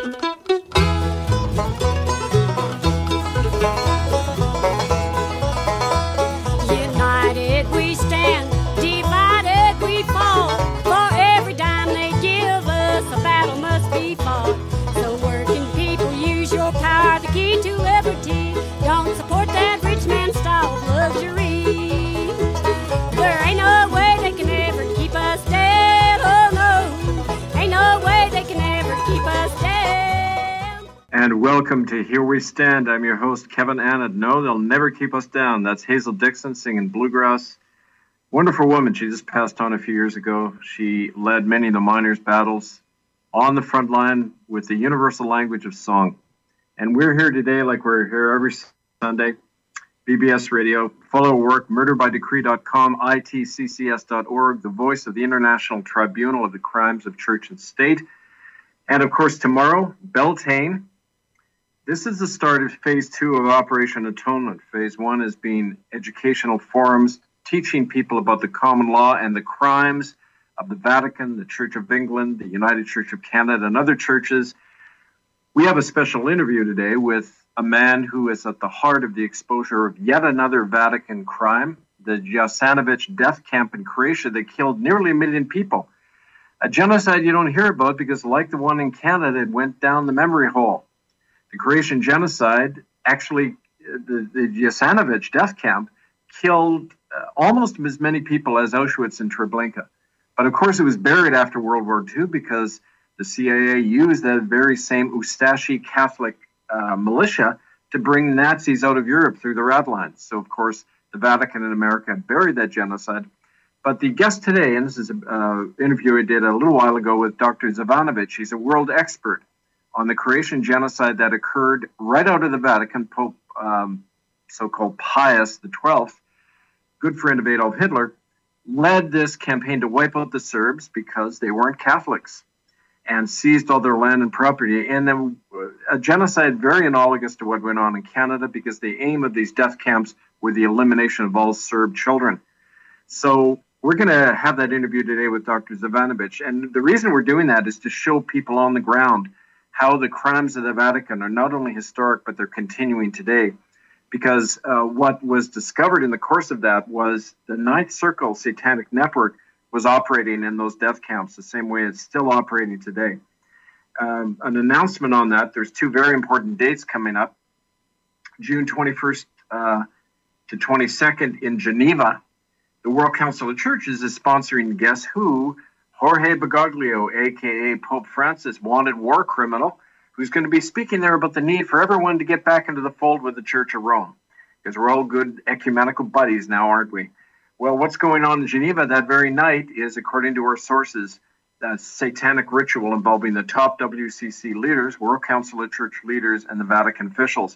United we stand, divided we fall. For every dime they give us, a battle must be fought. So working people, use your power, the key to liberty. Don't support that rich man's style of luxury. There ain't no way they can ever keep us down. Oh no, ain't no way they can ever keep us down. And welcome to Here We Stand. I'm your host, Kevin Annett. No, they'll never keep us down. That's Hazel Dixon singing bluegrass. Wonderful woman. She just passed on a few years ago. She led many of the miners' battles on the front line with the universal language of song. And we're here today like we're here every Sunday. BBS Radio. Follow our work, murderbydecree.com, itccs.org, the voice of the International Tribunal of the Crimes of Church and State. And of course, tomorrow, Beltane. This is the start of Phase 2 of Operation Atonement. Phase 1 has been educational forums teaching people about the common law and the crimes of the Vatican, the Church of England, the United Church of Canada, and other churches. We have a special interview today with a man who is at the heart of the exposure of yet another Vatican crime, the Jasenovac death camp in Croatia that killed nearly 1 million people. A genocide you don't hear about because, like the one in Canada, it went down the memory hole. The Croatian genocide, actually, the Jasenovac death camp killed almost as many people as Auschwitz and Treblinka. But of course, it was buried after World War II because the CIA used that very same Ustashi Catholic militia to bring Nazis out of Europe through the Red Lines. So, of course, the Vatican and America buried that genocide. But the guest today, and this is an interview I did a little while ago with Dr. Zivanovic. He's a world expert on the Croatian genocide that occurred right out of the Vatican. Pope, so-called Pius XII, good friend of Adolf Hitler, led this campaign to wipe out the Serbs because they weren't Catholics and seized all their land and property. And then a genocide very analogous to what went on in Canada because the aim of these death camps were the elimination of all Serb children. So we're going to have that interview today with Dr. Zivanovic. And the reason we're doing that is to show people on the ground how the crimes of the Vatican are not only historic, but they're continuing today. Because what was discovered in the course of that was the Ninth Circle Satanic Network was operating in those death camps the same way it's still operating today. An announcement on that, there's two very important dates coming up. June 21st to 22nd in Geneva, the World Council of Churches is sponsoring Guess Who? Jorge Bergoglio, a.k.a. Pope Francis, wanted war criminal, who's going to be speaking there about the need for everyone to get back into the fold with the Church of Rome. Because we're all good ecumenical buddies now, aren't we? Well, what's going on in Geneva that very night is, according to our sources, that satanic ritual involving the top WCC leaders, World Council of Church leaders, and the Vatican officials.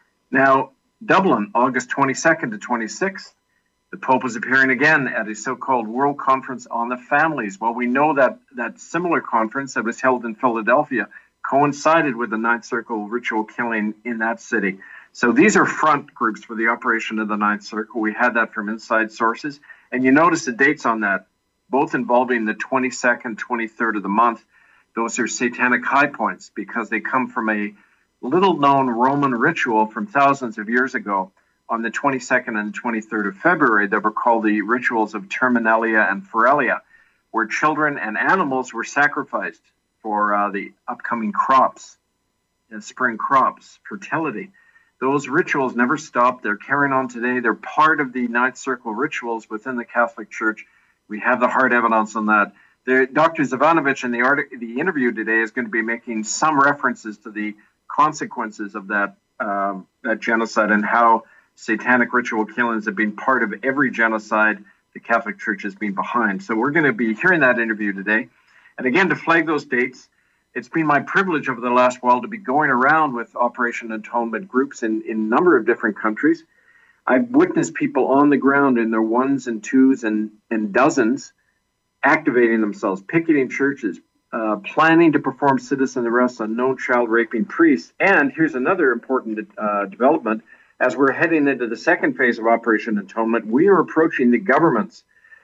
Now, Dublin, August 22nd to 26th, the Pope is appearing again at a so-called World Conference on the Families. Well, we know that that similar conference that was held in Philadelphia coincided with the Ninth Circle ritual killing in that city. So these are front groups for the operation of the Ninth Circle. We had that from inside sources. And you notice the dates on that, both involving the 22nd, 23rd of the month. Those are satanic high points because they come from a little-known Roman ritual from thousands of years ago on the 22nd and 23rd of February that were called the rituals of Terminalia and Feralia, where children and animals were sacrificed for the upcoming crops, spring crops, fertility. Those rituals never stopped. They're carrying on today. They're part of the Ninth Circle rituals within the Catholic Church. We have the hard evidence on that. Dr. Zivanovic in the interview today is going to be making some references to the consequences of that genocide and how satanic ritual killings have been part of every genocide the Catholic Church has been behind. So we're going to be hearing that interview today. And again, to flag those dates, it's been my privilege over the last while to be going around with Operation Atonement groups in a number of different countries. I've witnessed people on the ground in their ones and twos and dozens activating themselves, picketing churches, planning to perform citizen arrests on known child raping priests. And here's another important development. As we're heading into the second phase of Operation Atonement, we are approaching the governments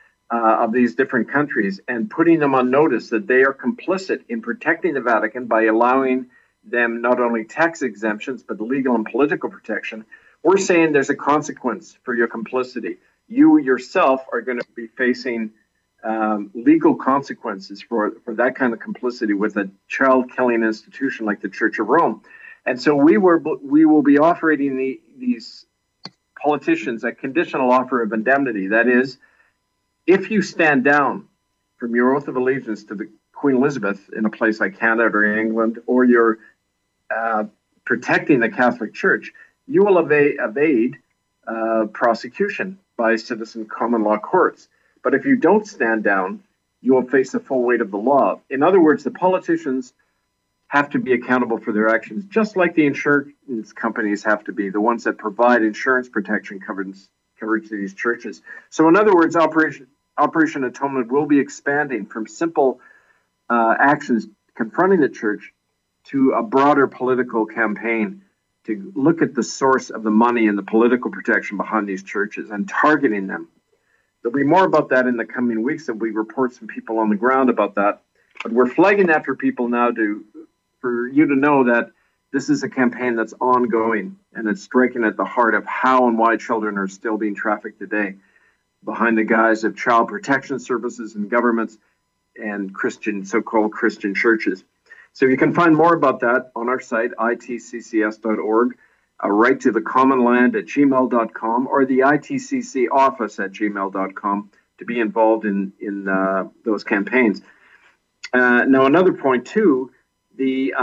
of these different countries and putting them on notice that they are complicit in protecting the Vatican by allowing them not only tax exemptions, but legal and political protection, we're saying there's a consequence for your complicity. You yourself are going to be facing legal consequences for that kind of complicity with a child-killing institution like the Church of Rome. And so we will be offering these politicians a conditional offer of indemnity. That is, if you stand down from your oath of allegiance to the Queen Elizabeth in a place like Canada or England, or you're protecting the Catholic Church, you will evade prosecution by citizen common law courts. But if you don't stand down, you will face the full weight of the law. In other words, the politicians have to be accountable for their actions, just like the insurance companies have to be, the ones that provide insurance protection coverage to these churches. So in other words, Operation Atonement will be expanding from simple actions confronting the church to a broader political campaign to look at the source of the money and the political protection behind these churches and targeting them. There'll be more about that in the coming weeks, and we report some people on the ground about that. But we're flagging that for people now for you to know that this is a campaign that's ongoing, and it's striking at the heart of how and why children are still being trafficked today behind the guise of child protection services and governments and so-called Christian churches. So you can find more about that on our site, itccs.org, write to the commonland@gmail.com or the ITCC office at gmail.com to be involved in those campaigns. Now, another point, too, the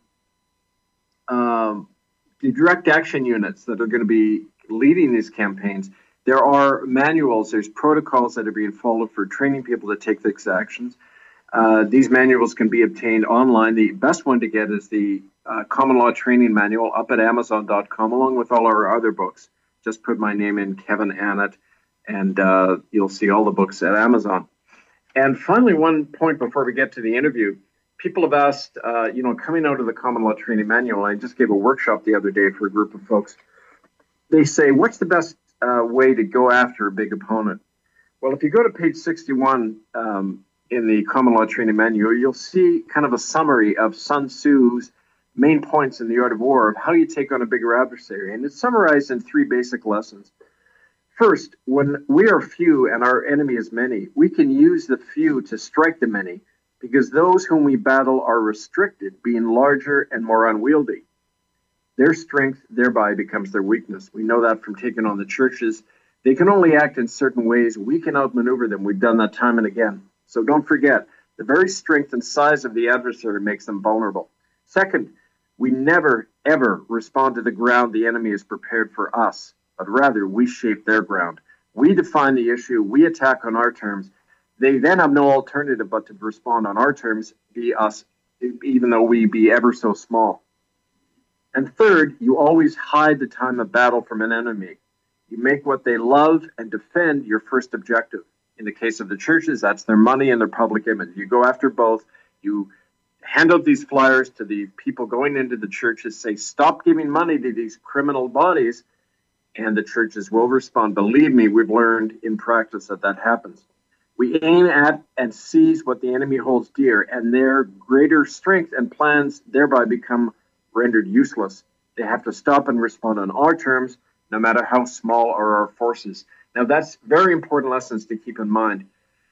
direct action units that are going to be leading these campaigns, there are manuals, there's protocols that are being followed for training people to take these actions. These manuals can be obtained online. The best one to get is the Common Law Training Manual up at Amazon.com, along with all our other books. Just put my name in, Kevin Annett, and you'll see all the books at Amazon. And finally, one point before we get to the interview, people have asked, coming out of the Common Law Training Manual, I just gave a workshop the other day for a group of folks. They say, what's the best way to go after a big opponent? Well, if you go to page 61 in the Common Law Training Manual, you'll see kind of a summary of Sun Tzu's main points in The Art of War of how you take on a bigger adversary. And it's summarized in 3 basic lessons. First, when we are few and our enemy is many, we can use the few to strike the many, because those whom we battle are restricted, being larger and more unwieldy. Their strength thereby becomes their weakness. We know that from taking on the churches. They can only act in certain ways. We can outmaneuver them. We've done that time and again. So don't forget, the very strength and size of the adversary makes them vulnerable. Second, we never, ever respond to the ground the enemy has prepared for us, but rather we shape their ground. We define the issue. We attack on our terms. They then have no alternative but to respond on our terms, be us, even though we be ever so small. And third, you always hide the time of battle from an enemy. You make what they love and defend your first objective. In the case of the churches, that's their money and their public image. You go after both. You hand out these flyers to the people going into the churches, say, stop giving money to these criminal bodies, and the churches will respond. Believe me, we've learned in practice that happens. We aim at and seize what the enemy holds dear, and their greater strength and plans thereby become rendered useless. They have to stop and respond on our terms, no matter how small are our forces. Now, that's very important lessons to keep in mind,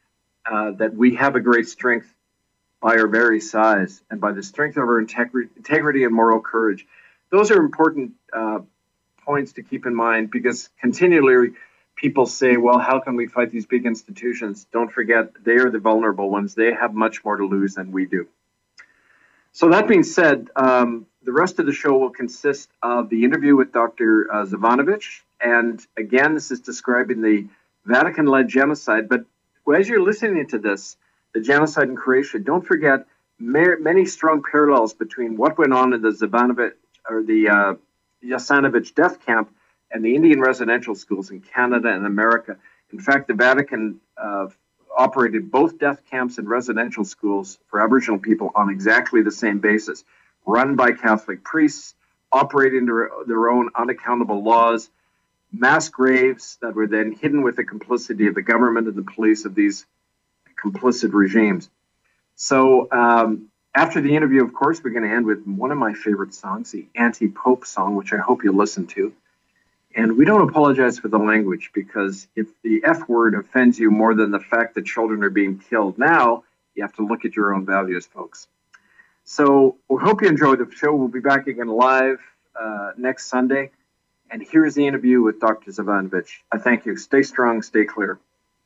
that we have a great strength by our very size and by the strength of our integrity and moral courage. Those are important points to keep in mind, because continually people say, well, how can we fight these big institutions? Don't forget, they are the vulnerable ones. They have much more to lose than we do. So that being said, the rest of the show will consist of the interview with Dr. Zivanovic. And again, this is describing the Vatican-led genocide. But as you're listening to this, the genocide in Croatia, don't forget many strong parallels between what went on in the Zivanovic or the Jasenovic death camp and the Indian residential schools in Canada and America. In fact, the Vatican operated both death camps and residential schools for Aboriginal people on exactly the same basis, run by Catholic priests, operating their own unaccountable laws, mass graves that were then hidden with the complicity of the government and the police of these complicit regimes. So After the interview, of course, we're going to end with one of my favorite songs, the Anti-Pope song, which I hope you'll listen to. And we don't apologize for the language, because if the F word offends you more than the fact that children are being killed now, you have to look at your own values, folks. So we hope you enjoyed the show. We'll be back again live next Sunday. And here's the interview with Dr. Zavanovich. I thank you. Stay strong, stay clear.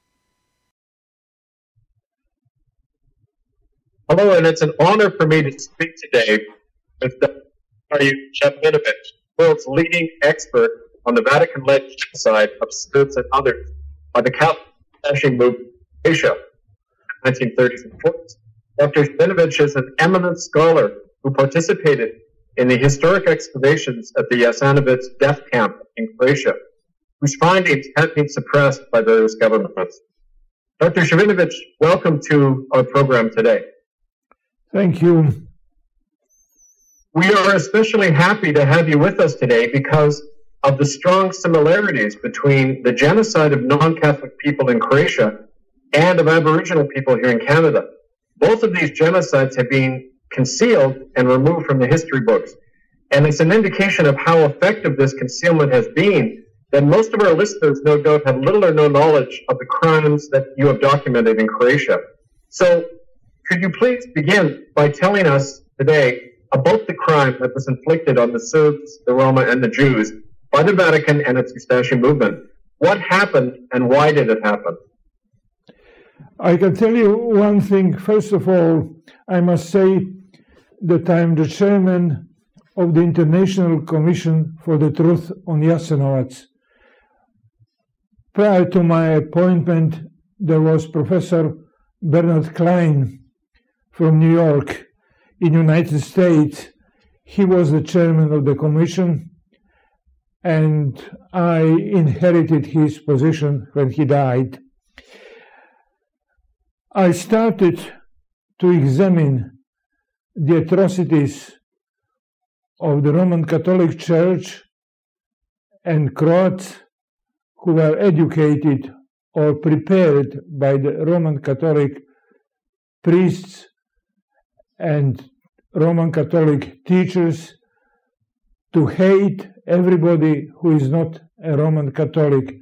Hello, and it's an honor for me to speak today with Dr. Zavanovich, world's leading expert on the Vatican-led genocide of Serbs and others by the Catholic movement in Asia in the 1930s and 40s. Dr. Zavanovich is an eminent scholar who participated in the historic excavations at the Jasenovac death camp in Croatia, whose findings have been suppressed by various governments. Dr. Zavanovich, welcome to our program today. Thank you. We are especially happy to have you with us today because of the strong similarities between the genocide of non-Catholic people in Croatia and of Aboriginal people here in Canada. Both of these genocides have been concealed and removed from the history books. And it's an indication of how effective this concealment has been that most of our listeners, no doubt, have little or no knowledge of the crimes that you have documented in Croatia. So could you please begin by telling us today about the crime that was inflicted on the Serbs, the Roma, and the Jews by the Vatican and its Ustashi movement? What happened and why did it happen? I can tell you one thing. First of all, I must say that I am the chairman of the International Commission for the Truth on Jasenovac. Prior to my appointment, there was Professor Bernard Klein from New York in the United States. He was the chairman of the commission, and I inherited his position when he died. I started to examine the atrocities of the Roman Catholic Church and Croats who were educated or prepared by the Roman Catholic priests and Roman Catholic teachers to hate everybody who is not a Roman Catholic,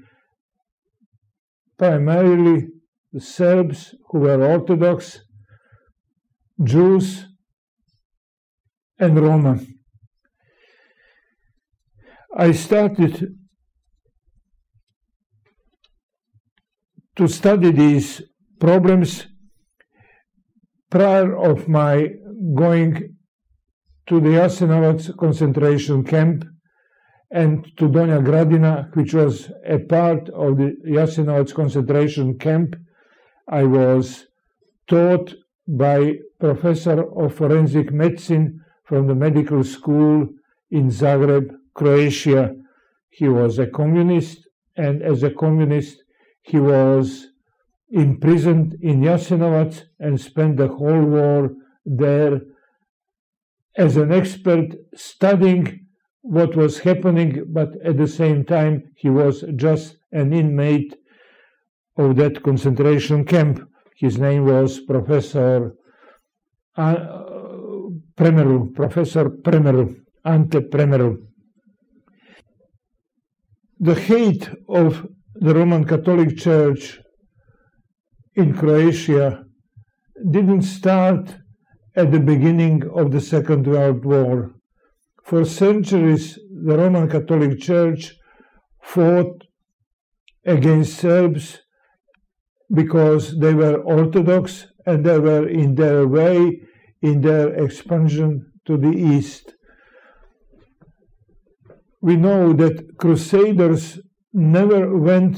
primarily the Serbs who were Orthodox, Jews, and Roma. I started to study these problems prior of my going to the Jasenovac concentration camp and to Donja Gradina, which was a part of the Jasenovac concentration camp. I was taught by professor of forensic medicine from the medical school in Zagreb, Croatia. He was a communist, and as a communist, he was imprisoned in Jasenovac and spent the whole war there as an expert studying what was happening, but at the same time, he was just an inmate of that concentration camp. His name was Professor Premeru, Professor Premeru, Ante Premeru. The hate of the Roman Catholic Church in Croatia didn't start at the beginning of the Second World War. For centuries, the Roman Catholic Church fought against Serbs because they were Orthodox and they were in their way in their expansion to the east. We know that Crusaders never went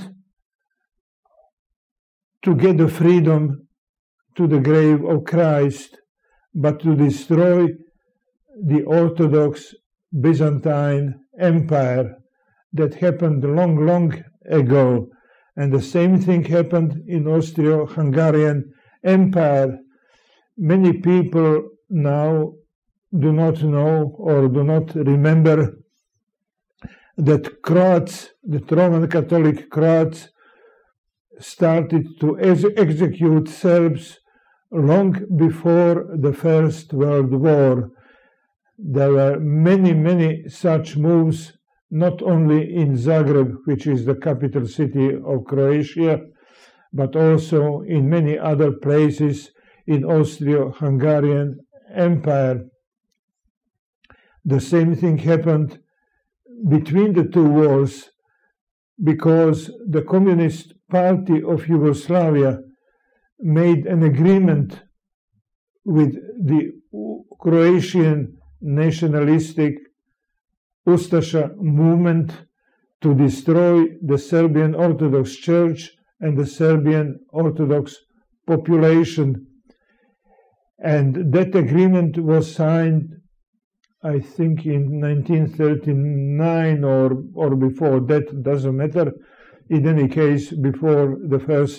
to get the freedom to the grave of Christ, but to destroy the Orthodox Byzantine Empire. That happened long, long ago. And the same thing happened in Austro-Hungarian Empire. Many people now do not know or do not remember that Croats, the Roman Catholic Croats, started to execute Serbs long before the First World War. There were many such moves, not only in Zagreb, which is the capital city of Croatia, but also in many other places in Austro-Hungarian Empire. The same thing happened between the two wars, because the Communist Party of Yugoslavia made an agreement with the Croatian nationalistic Ustasha movement to destroy the Serbian Orthodox Church and the Serbian Orthodox population. And that agreement was signed, I think, in 1939 or before that, doesn't matter. In any case, before the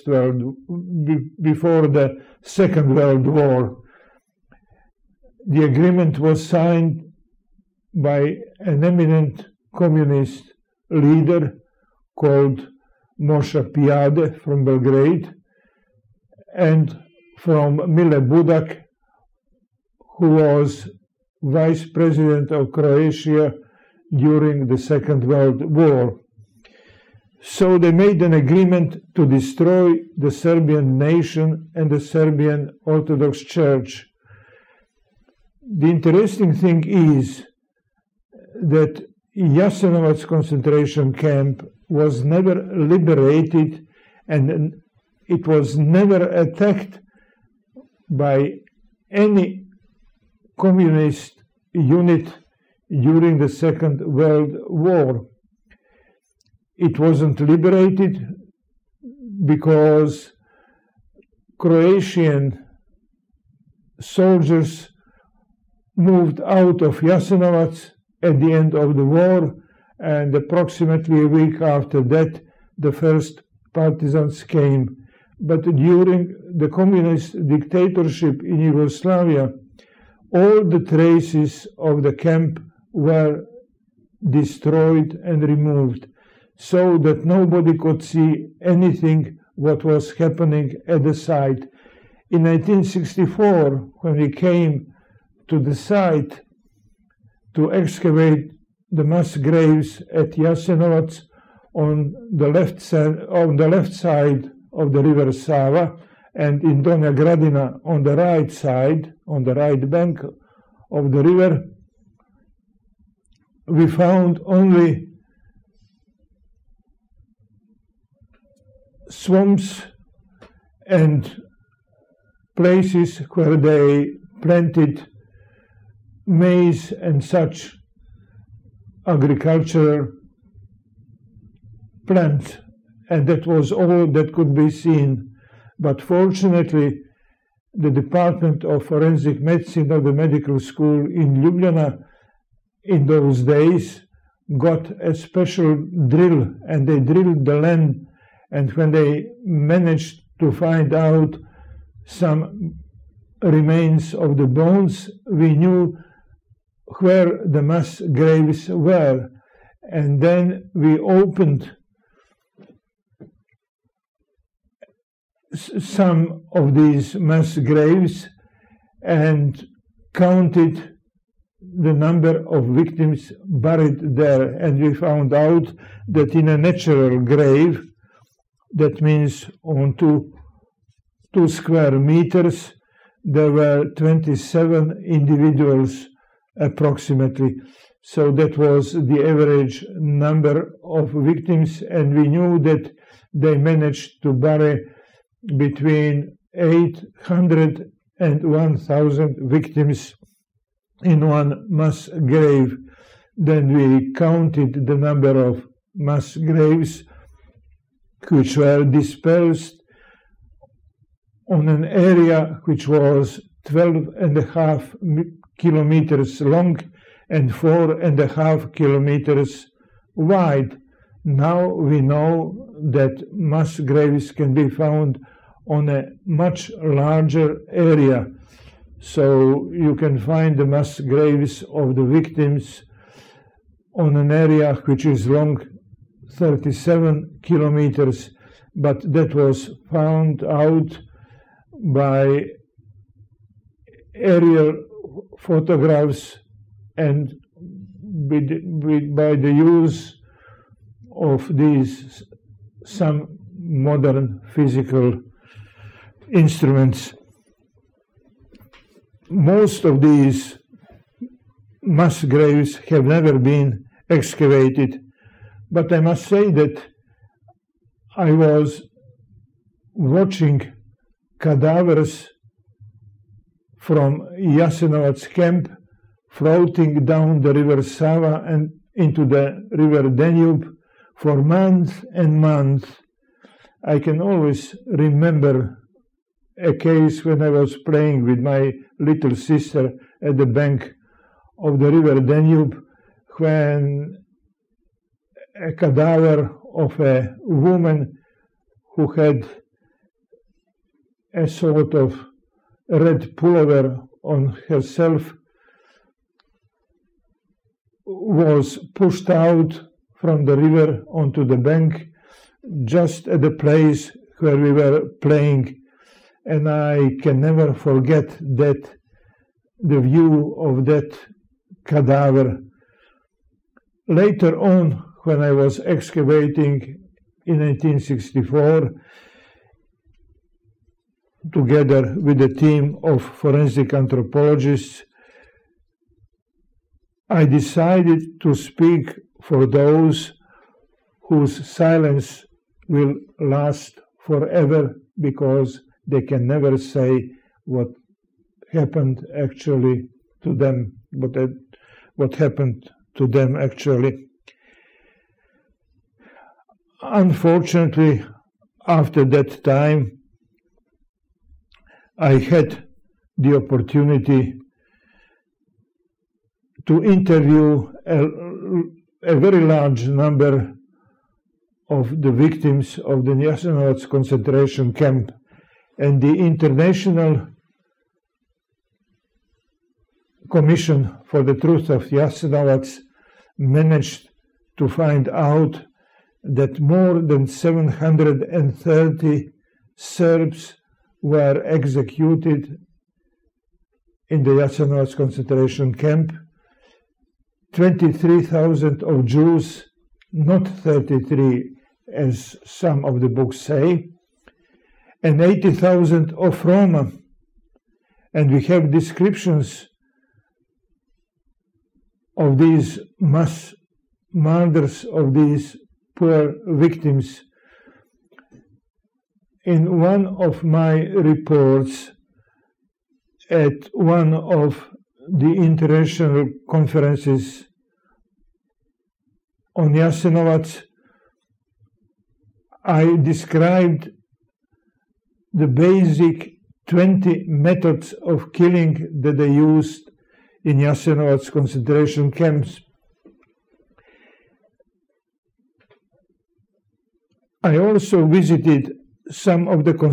Second World War. The agreement was signed by an eminent communist leader called Moshe Pijade from Belgrade, and from Mile Budak, who was vice president of Croatia during the Second World War. So they made an agreement to destroy the Serbian nation and the Serbian Orthodox Church. The interesting thing is that Jasenovac concentration camp was never liberated, and it was never attacked by any communist unit during the Second World War. It wasn't liberated because Croatian soldiers moved out of Jasenovac at the end of the war, and approximately a week after that the first partisans came. But during the communist dictatorship in Yugoslavia, all the traces of the camp were destroyed and removed, so that nobody could see anything what was happening at the site. In 1964, when we came to the site to excavate the mass graves at Jasenovac on the left side of the river Sava, and in Donja Gradina on the right side, on the right bank of the river, we found only swamps and places where they planted maize and such agricultural plants, and that was all that could be seen. But fortunately, the Department of Forensic Medicine of the medical school in Ljubljana in those days got a special drill, and they drilled the land, and when they managed to find out some remains of the bones, we knew where the mass graves were, and then we opened some of these mass graves and counted the number of victims buried there, and we found out that in a natural grave, that means on 2 square meters, there were 27 individuals approximately. So that was the average number of victims, and we knew that they managed to bury between 800 and 1,000 victims in one mass grave. Then we counted the number of mass graves which were dispersed on an area which was 12.5 kilometers long and 4.5 kilometers wide. Now we know that mass graves can be found on a much larger area. So you can find the mass graves of the victims on an area which is long 37 kilometers, but that was found out by aerial photographs and by the use of these some modern physical instruments. Most of these mass graves have never been excavated, but I must say that I was watching cadavers from Jasenovac camp floating down the river Sava and into the river Danube for months and months. I can always remember a case when I was playing with my little sister at the bank of the river Danube, when a cadaver of a woman who had a sort of red pullover on herself was pushed out from the river onto the bank just at the place where we were playing, and I can never forget that, the view of that cadaver. Later on, when I was excavating in 1964, together with a team of forensic anthropologists, I decided to speak for those whose silence will last forever, because they can never say what happened actually to them, what happened to them actually. Unfortunately, after that time, I had the opportunity to interview a very large number of the victims of the Jasenovac concentration camp, and the International Commission for the Truth of Jasenovac managed to find out that more than 730 Serbs were executed in the Jasenovac concentration camp, 23,000 of Jews, not 33 as some of the books say, and 80,000 of Roma. And we have descriptions of these mass murders of these poor victims. In one of my reports at one of the international conferences on Jasenovac, I described the basic 20 methods of killing that they used in Jasenovac concentration camps. I also visited some of the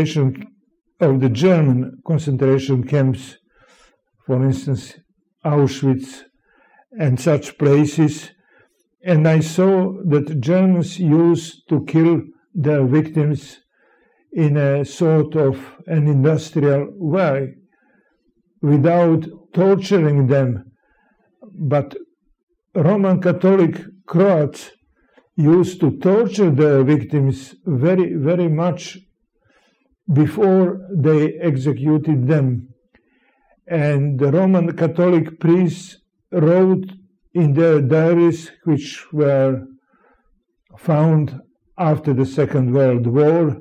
German concentration camps, for instance, Auschwitz and such places, and I saw that Germans used to kill their victims in a sort of an industrial way, without torturing them. But Roman Catholic Croats used to torture their victims very, very much before they executed them. And the Roman Catholic priests wrote in their diaries, which were found after the Second World War,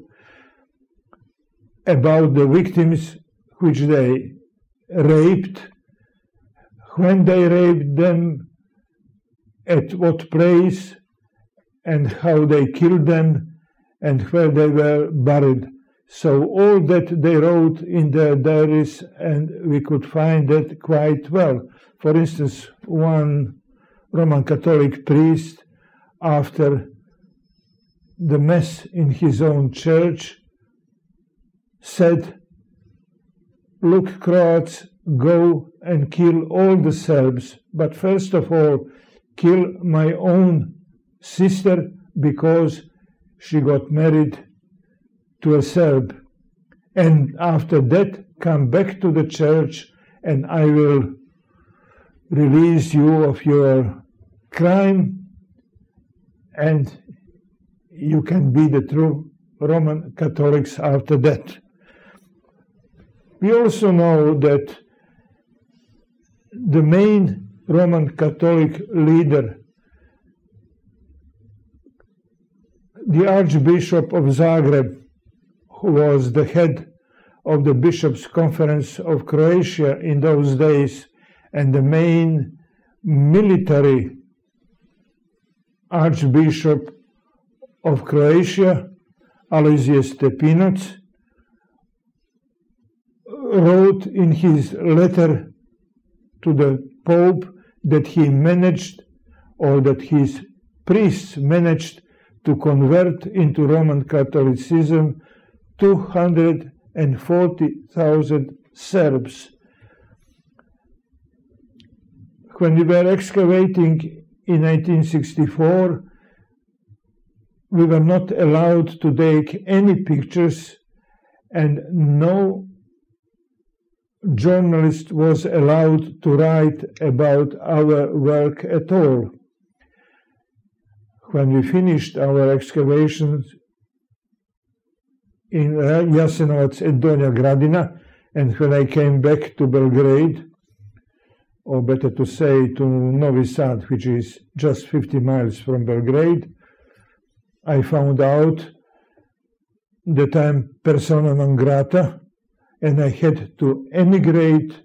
about the victims which they raped, when they raped them, at what place, and how they killed them, and where they were buried. So all that they wrote in their diaries, and we could find that quite well. For instance, one Roman Catholic priest, after the Mass in his own church, said, "Look, Croats, go and kill all the Serbs, but first of all, kill my own sister, because she got married to a Serb. And after that, come back to the church and I will release you of your crime, and you can be the true Roman Catholics after that. We also know that the main Roman Catholic leader, the Archbishop of Zagreb, who was the head of the Bishops' Conference of Croatia in those days, and the main military Archbishop of Croatia, Alojzije Stepinac, wrote in his letter to the Pope that he managed, or that his priests managed, to convert into Roman Catholicism 240,000 Serbs. When we were excavating in 1964, we were not allowed to take any pictures, and no journalist was allowed to write about our work at all. When we finished our excavations in Jasenovac and Donja Gradina, and when I came back to Belgrade, or better to say to Novi Sad, which is just 50 miles from Belgrade, I found out that I'm persona non grata, and I had to emigrate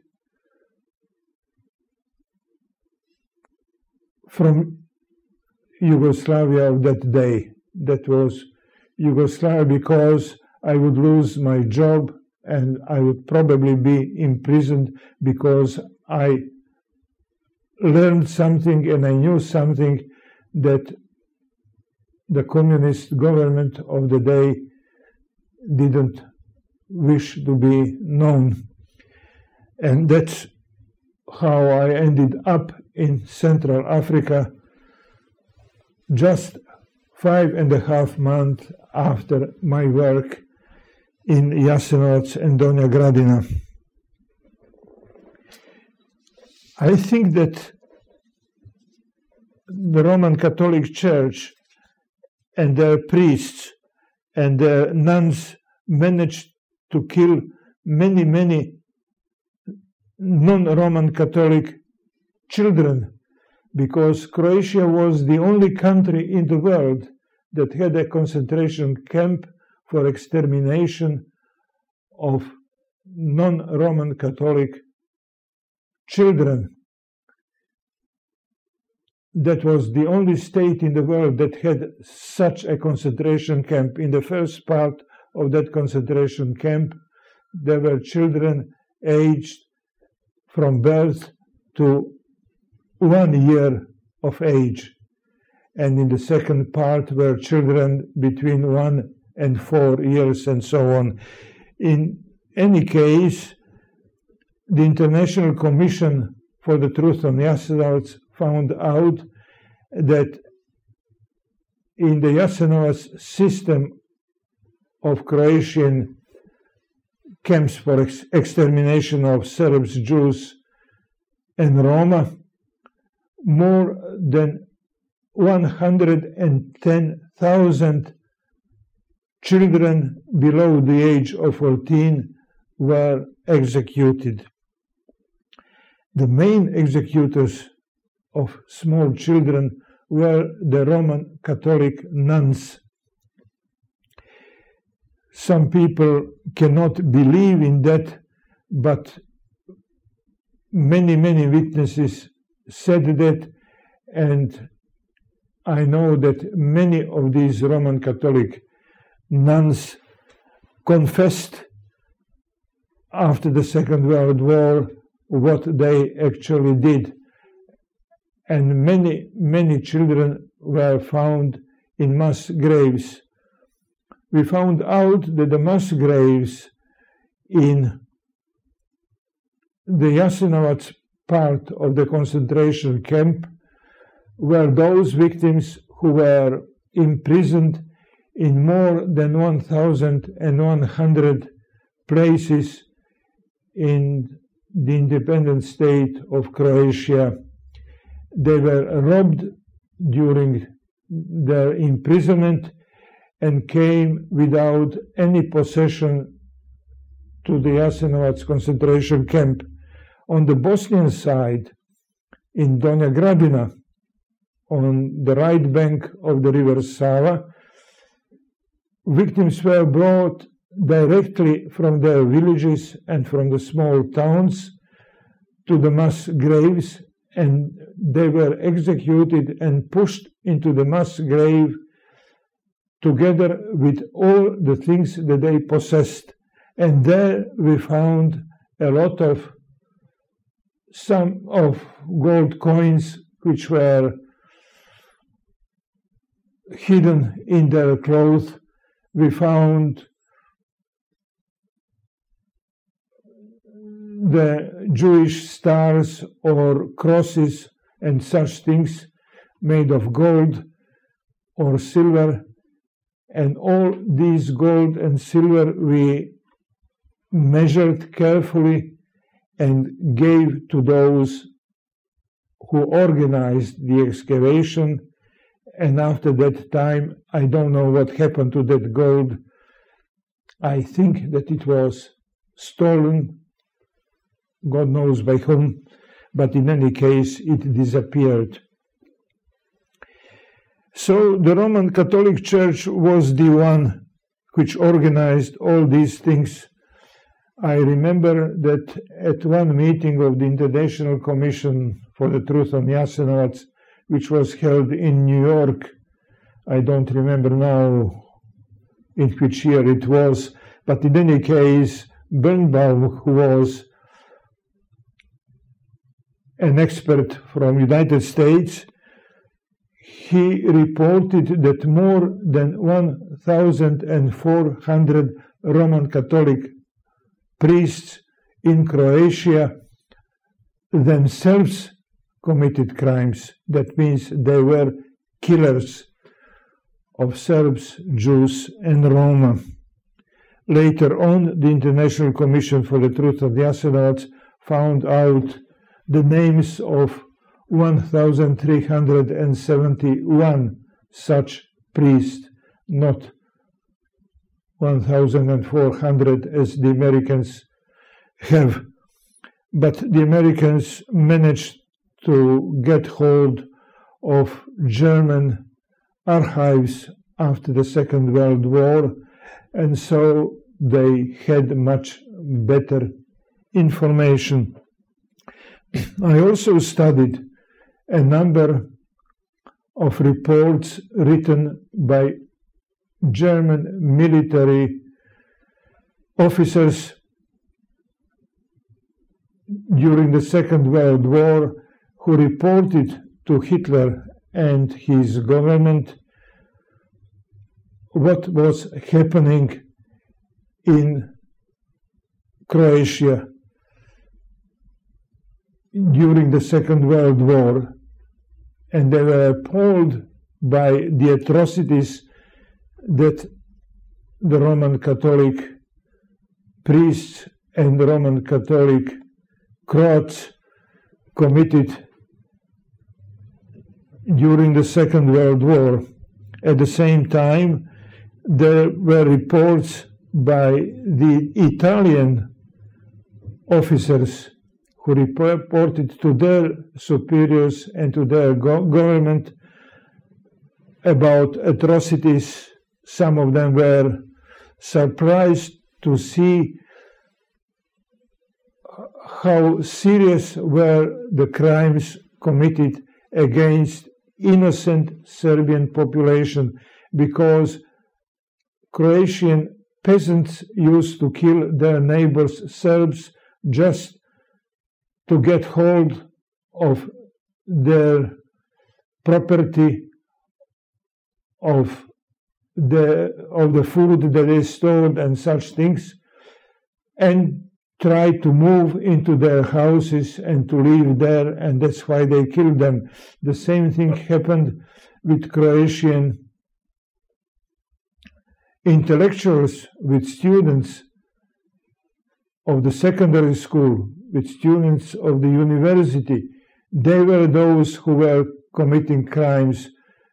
from Yugoslavia of that day. That was Yugoslavia, because I would lose my job and I would probably be imprisoned because I learned something and I knew something that the communist government of the day didn't wish to be known. And that's how I ended up in Central Africa just 5.5 months after my work in Jasenovac and Donja Gradina. I think that the Roman Catholic Church and their priests and their nuns managed to kill many, many non-Roman Catholic children, because Croatia was the only country in the world that had a concentration camp for extermination of non-Roman Catholic children. That was the only state in the world that had such a concentration camp. In the first part of that concentration camp, there were children aged from birth to 1 year of age. And in the second part were children between 1 and 4 years, and so on. In any case, the International Commission for the Truth on Jasenovac found out that in the Jasenovac system of Croatian camps for extermination of Serbs, Jews, and Roma, more than 110,000 children below the age of 14 were executed. The main executors of small children were the Roman Catholic nuns. Some people cannot believe in that, but many, many witnesses said that, and I know that many of these Roman Catholic nuns confessed after the Second World War what they actually did. And many, many children were found in mass graves. We found out that the mass graves in the Jasenovac part of the concentration camp were those victims who were imprisoned in more than 1,100 places in the independent state of Croatia. They were robbed during their imprisonment and came without any possession to the Jasenovac concentration camp. On the Bosnian side, in Donja Gradina, on the right bank of the river Sava, victims were brought directly from their villages and from the small towns to the mass graves, and they were executed and pushed into the mass grave together with all the things that they possessed. And there we found a lot of some of gold coins which were hidden in their clothes. We found the Jewish stars or crosses and such things made of gold or silver, and all these gold and silver we measured carefully and gave to those who organized the excavation. And after that time, I don't know what happened to that gold. I think that it was stolen, God knows by whom, but in any case, it disappeared. So the Roman Catholic Church was the one which organized all these things. I remember that at one meeting of the International Commission for the Truth on Jasenovac, which was held in New York, I don't remember now in which year it was, but in any case, Birnbaum, who was an expert from United States, he reported that more than 1,400 Roman Catholic priests in Croatia themselves committed crimes. That means they were killers of Serbs, Jews, and Roma. Later on, the International Commission for the Truth of Jasenovac found out the names of 1,371 such priests, not 1,400 as the Americans have. But the Americans managed to get hold of German archives after the Second World War, and so they had much better information. I also studied a number of reports written by German military officers during the Second World War who reported to Hitler and his government what was happening in Croatia during the Second World War, and they were appalled by the atrocities that the Roman Catholic priests and the Roman Catholic Croats committed during the Second World War. At the same time, there were reports by the Italian officers who reported to their superiors and to their government about atrocities. Some of them were surprised to see how serious were the crimes committed against innocent Serbian population, because Croatian peasants used to kill their neighbors Serbs just to get hold of their property, of the food that they stored and such things, and try to move into their houses and to live there, and that's why they killed them. The same thing happened with Croatian intellectuals, with students of the secondary school, with students of the university, they were those who were committing crimes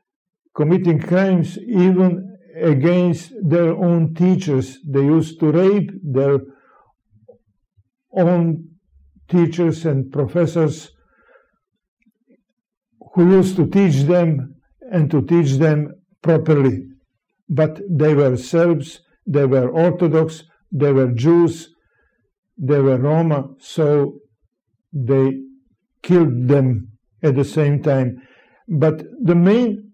even against their own teachers. They used to rape their own teachers and professors who used to teach them and to teach them properly. But they were Serbs, they were Orthodox, they were Jews, they were Roma, so they killed them at the same time. But the main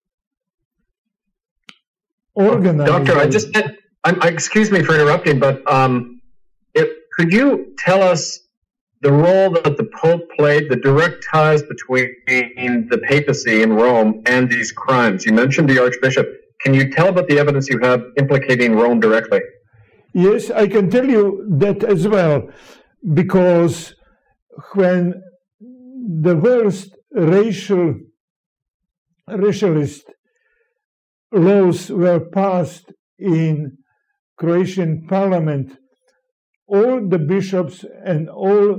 organizer... Doctor, excuse me for interrupting, but could you tell us the role that the Pope played, the direct ties between the papacy in Rome and these crimes? You mentioned the Archbishop. Can you tell about the evidence you have implicating Rome directly? Yes, I can tell you that as well, because when the worst racialist laws were passed in Croatian parliament, all the bishops and all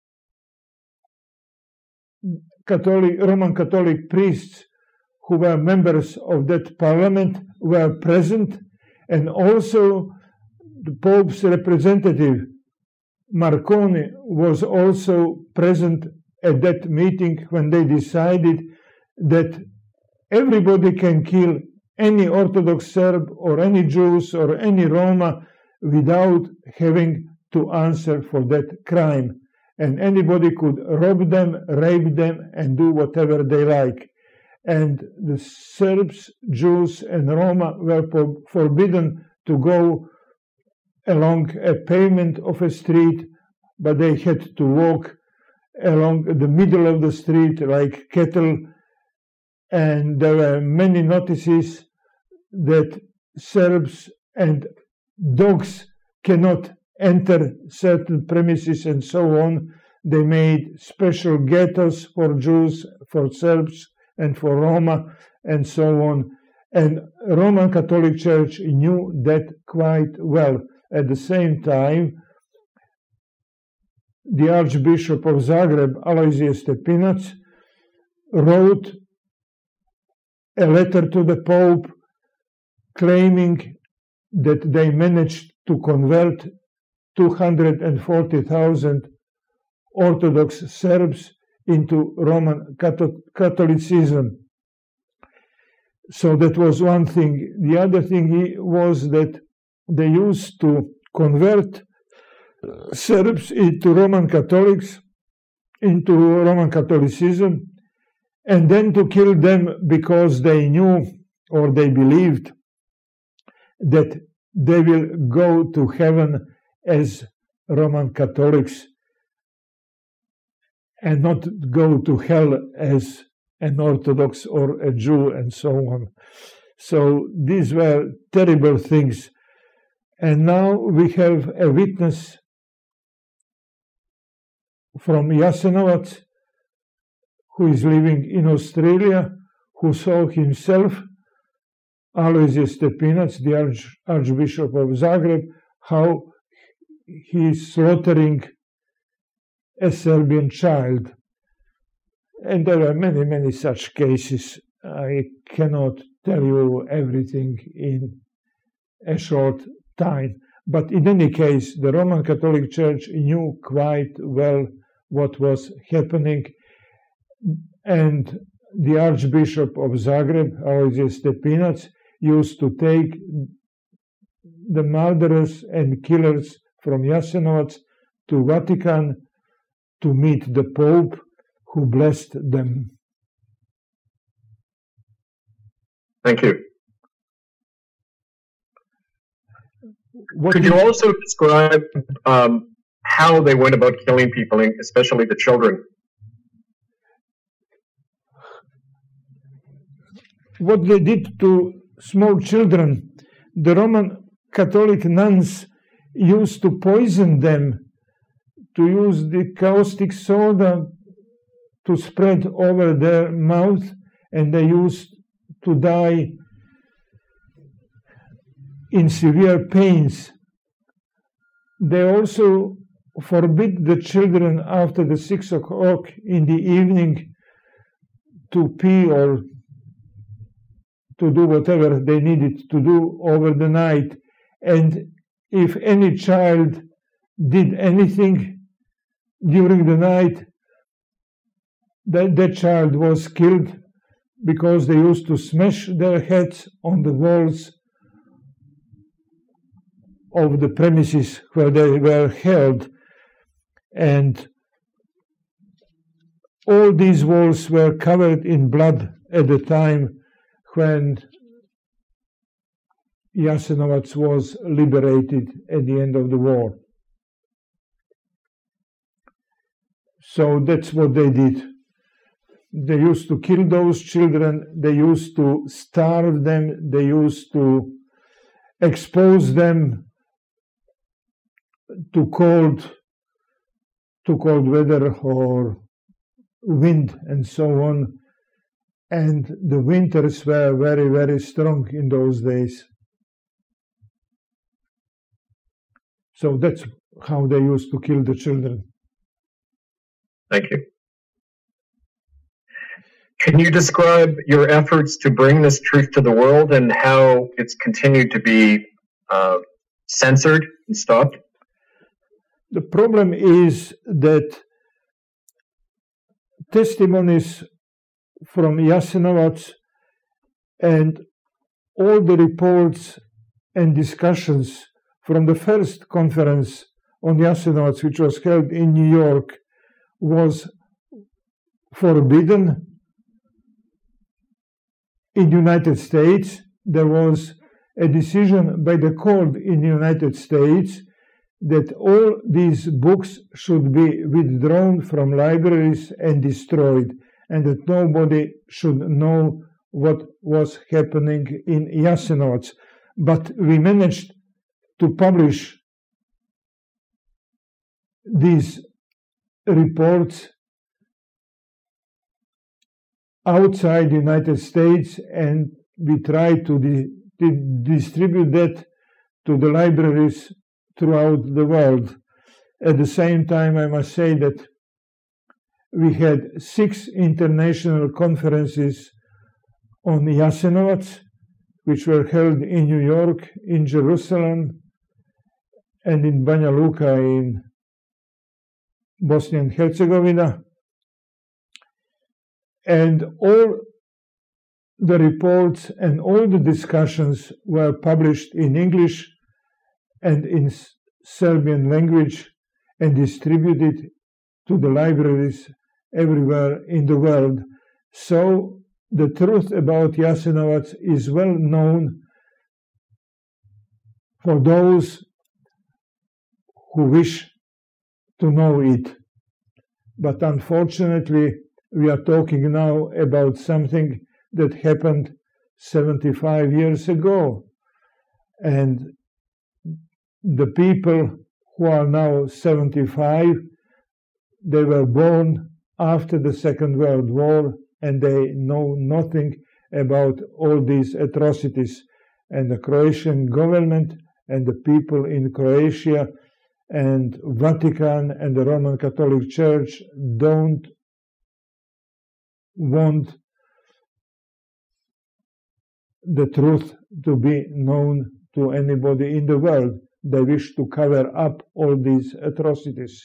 Roman Catholic priests who were members of that parliament were present, and also the Pope's representative, Marconi, was also present at that meeting when they decided that everybody can kill any Orthodox Serb or any Jews or any Roma without having to answer for that crime. And anybody could rob them, rape them, and do whatever they like. And the Serbs, Jews, and Roma were forbidden to go along a pavement of a street, but they had to walk along the middle of the street like cattle. And there were many notices that Serbs and dogs cannot enter certain premises and so on. They made special ghettos for Jews, for Serbs, and for Roma, and so on. And Roman Catholic Church knew that quite well. At the same time, the Archbishop of Zagreb, Alojzije Stepinac, wrote a letter to the Pope claiming that they managed to convert 240,000 Orthodox Serbs into Roman Catholicism. So that was one thing. The other thing was that they used to convert Serbs into Roman Catholics, into Roman Catholicism, and then to kill them because they knew or they believed that they will go to heaven as Roman Catholics and not go to hell as an Orthodox or a Jew and so on. So these were terrible things. And now we have a witness from Jasenovac who is living in Australia, who saw himself, Alojzije Stepinac, the Archbishop of Zagreb, how he is slaughtering a Serbian child. And there are many, many such cases. I cannot tell you everything in a short time. But in any case, the Roman Catholic Church knew quite well what was happening. And the Archbishop of Zagreb, Alojzije Stepinac, used to take the murderers and killers from Jasenovac to Vatican to meet the Pope, who blessed them. Thank you. Could you also describe how they went about killing people, especially the children? What they did to small children, the Roman Catholic nuns used to poison them, to use the caustic soda to spread over their mouth, and they used to die in severe pains. They also forbid the children after the 6 o'clock in the evening to pee or to do whatever they needed to do over the night. And if any child did anything during the night, that child was killed, because they used to smash their heads on the walls of the premises where they were held. And all these walls were covered in blood at the time when Jasenovac was liberated at the end of the war. So that's what they did. They used to kill those children, they used to starve them, they used to expose them to cold weather or wind and so on. And the winters were very, very strong in those days. So that's how they used to kill the children. Thank you. Can you describe your efforts to bring this truth to the world and how it's continued to be censored and stopped? The problem is that testimonies from Jasenovac and all the reports and discussions from the first conference on Jasenovac, which was held in New York, was forbidden. In the United States, there was a decision by the court in the United States that all these books should be withdrawn from libraries and destroyed, and that nobody should know what was happening in Jasenovac. But we managed to publish these reports outside the United States, and we try to distribute that to the libraries throughout the world. At the same time, I must say that we had 6 international conferences on Jasenovac, which were held in New York, in Jerusalem, and in Banja Luka in Bosnia and Herzegovina. And all the reports and all the discussions were published in English and in Serbian language and distributed to the libraries everywhere in the world. So the truth about Jasenovac is well known for those who wish to know it. But unfortunately, we are talking now about something that happened 75 years ago. And the people who are now 75, they were born after the Second World War, and they know nothing about all these atrocities. And the Croatian government and the people in Croatia and Vatican and the Roman Catholic Church don't want the truth to be known to anybody in the world. They wish to cover up all these atrocities.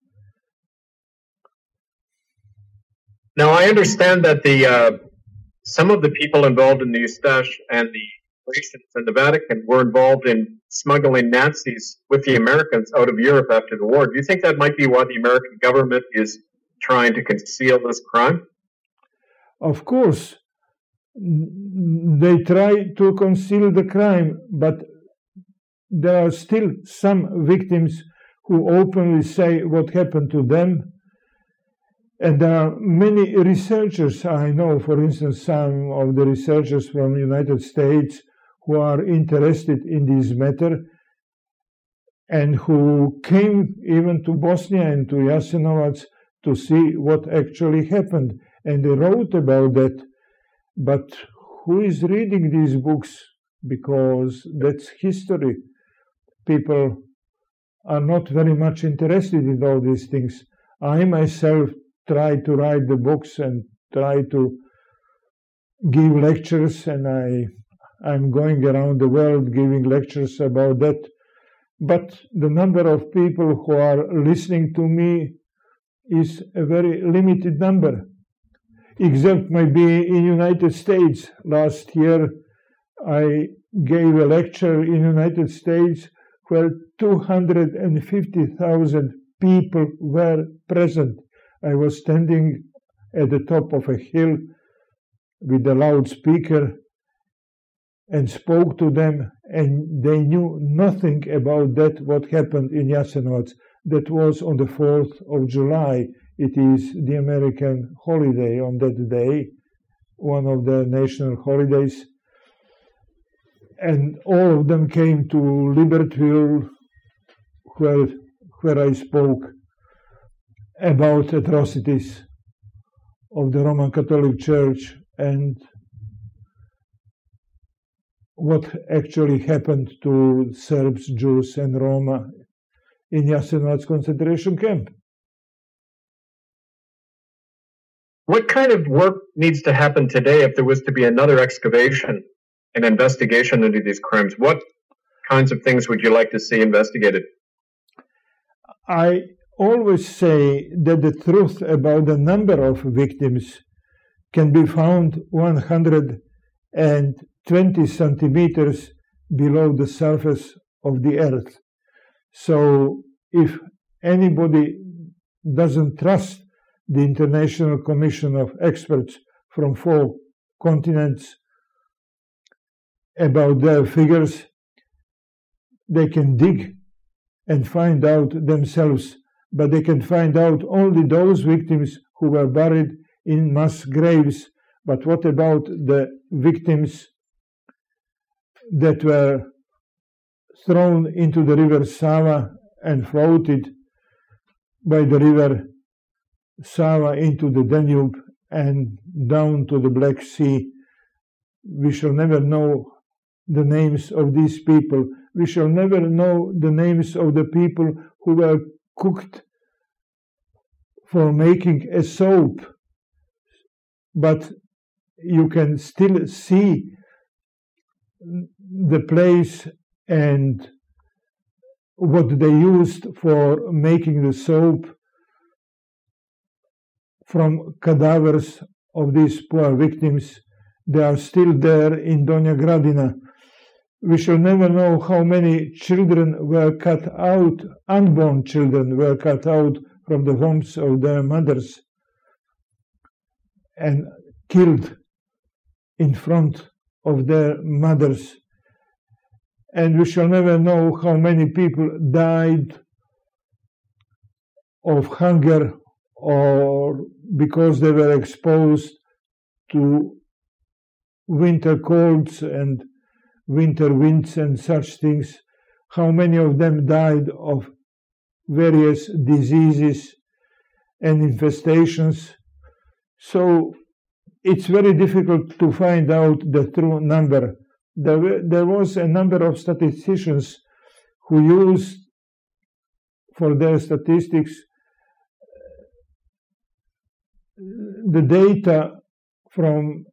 Now, I understand that some of the people involved in the Ustash and the Croatians and the Vatican were involved in smuggling Nazis with the Americans out of Europe after the war. Do you think that might be why the American government is trying to conceal this crime? Of course, they try to conceal the crime, but there are still some victims who openly say what happened to them. And there are many researchers, I know, for instance, some of the researchers from the United States who are interested in this matter and who came even to Bosnia and to Jasenovac to see what actually happened. And they wrote about that. But who is reading these books? Because that's history. People are not very much interested in all these things. I myself try to write the books and try to give lectures, and I'm going around the world giving lectures about that. But the number of people who are listening to me is a very limited number, except maybe in United States. Last year I gave a lecture in United States where 250,000 people were present. I was standing at the top of a hill with a loudspeaker and spoke to them, and they knew nothing about that, what happened in Jasenovac. That was on the 4th of July. It is the American holiday on that day, one of the national holidays. And all of them came to Libertyville, where I spoke about atrocities of the Roman Catholic Church and what actually happened to Serbs, Jews, and Roma in Jasenovac concentration camp. What kind of work needs to happen today if there was to be another excavation, an investigation into these crimes? What kinds of things would you like to see investigated? I always say that the truth about the number of victims can be found 120 centimeters below the surface of the earth. So if anybody doesn't trust the International Commission of Experts from 4 continents about their figures, they can dig and find out themselves, but they can find out only those victims who were buried in mass graves. But what about the victims that were thrown into the river Sava and floated by the river Sava into the Danube and down to the Black Sea? We shall never know the names of these people. We shall never know the names of the people who were cooked for making a soap. But you can still see the place and what they used for making the soap from cadavers of these poor victims. They are still there in Donja Gradina. We shall never know how many children were cut out, unborn children were cut out from the wombs of their mothers and killed in front of their mothers. And we shall never know how many people died of hunger or because they were exposed to winter colds and winter winds and such things. How many of them died of various diseases and infestations. So it's very difficult to find out the true number. There was a number of statisticians who used for their statistics the data from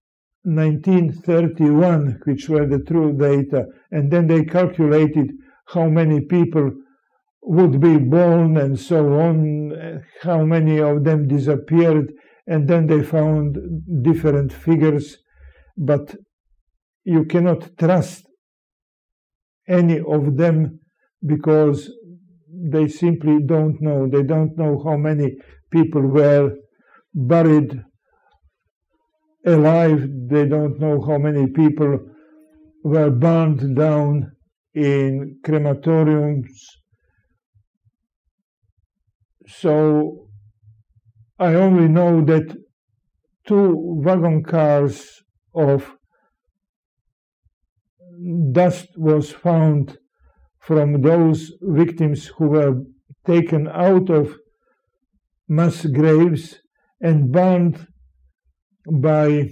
1931, which were the true data, and then they calculated how many people would be born and so on, how many of them disappeared, and then they found different figures. But you cannot trust any of them because they simply don't know. They don't know how many people were buried alive. They don't know how many people were burned down in crematoriums. So I only know that 2 wagon cars of dust was found from those victims who were taken out of mass graves and burned by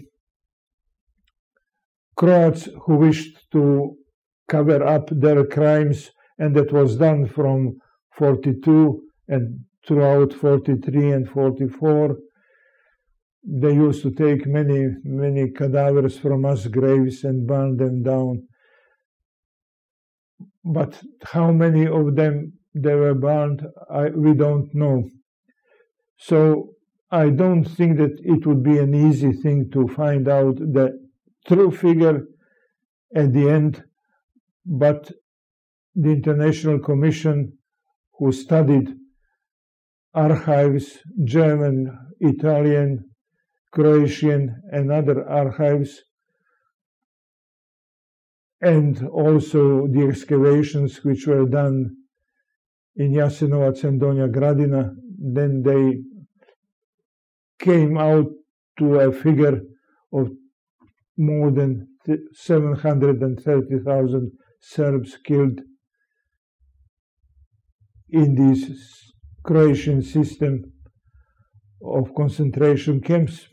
Croats who wished to cover up their crimes and that was done from 42 and throughout 43 and 44. They used to take many cadavers from mass graves and burn them down. But how many of them they were burned, we don't know. So I don't think that it would be an easy thing to find out the true figure at the end, but the International Commission, who studied archives, German, Italian, Croatian, and other archives, and also the excavations which were done in Jasenovac and Donja Gradina, then they came out to a figure of more than 730,000 Serbs killed in this Croatian system of concentration camps.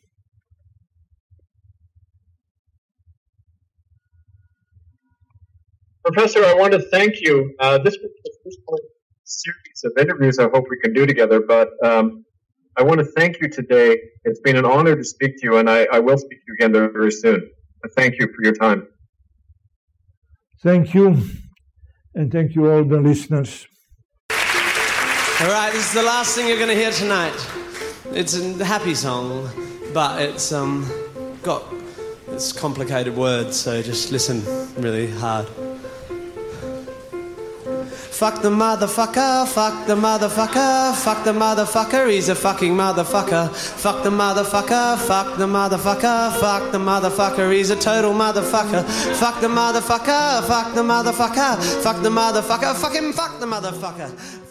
Professor, I want to thank you. This was the first series of interviews I hope we can do together, but I want to thank you today. It's been an honor to speak to you, and I will speak to you again very, very soon. Thank you for your time. Thank you, and thank you all the listeners. All right, this is the last thing you're going to hear tonight. It's a happy song, but it's complicated words, so just listen really hard. Fuck the motherfucker, fuck the motherfucker, fuck the motherfucker, he's a fucking motherfucker. Fuck the motherfucker, fuck the motherfucker, fuck the motherfucker, he's a total motherfucker. Fuck the motherfucker, fuck the motherfucker, fuck the motherfucker, fuck him, fuck the motherfucker.